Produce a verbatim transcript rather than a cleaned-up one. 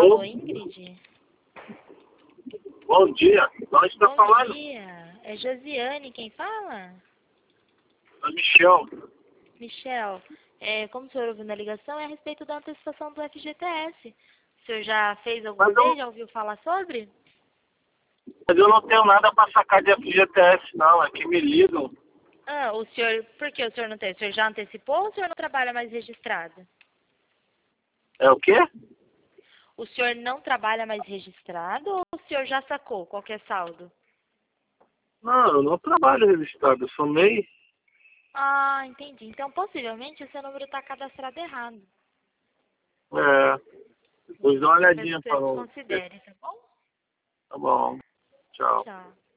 Alô, Ingrid? Bom dia. Onde está falando? Bom dia. É Josiane quem fala? É Michel. Michel, é, como o senhor ouviu na ligação, é a respeito da antecipação do F G T S. O senhor já fez alguma Mas eu, vez? Já ouviu falar sobre? mas eu não tenho nada para sacar de F G T S, não. É que me ligam. Ah, o senhor, por que o senhor não tem? O senhor já antecipou ou o senhor não trabalha mais registrado? É o quê? O senhor não trabalha mais registrado ou o senhor já sacou qualquer saldo? Não, eu não trabalho registrado. Eu sou M E I. Ah, entendi. Então, possivelmente, o seu número está cadastrado errado. É. Depois dá uma Eu peço olhadinha que você para o... desconsidere, tá bom? Tá bom. Tchau. Tchau.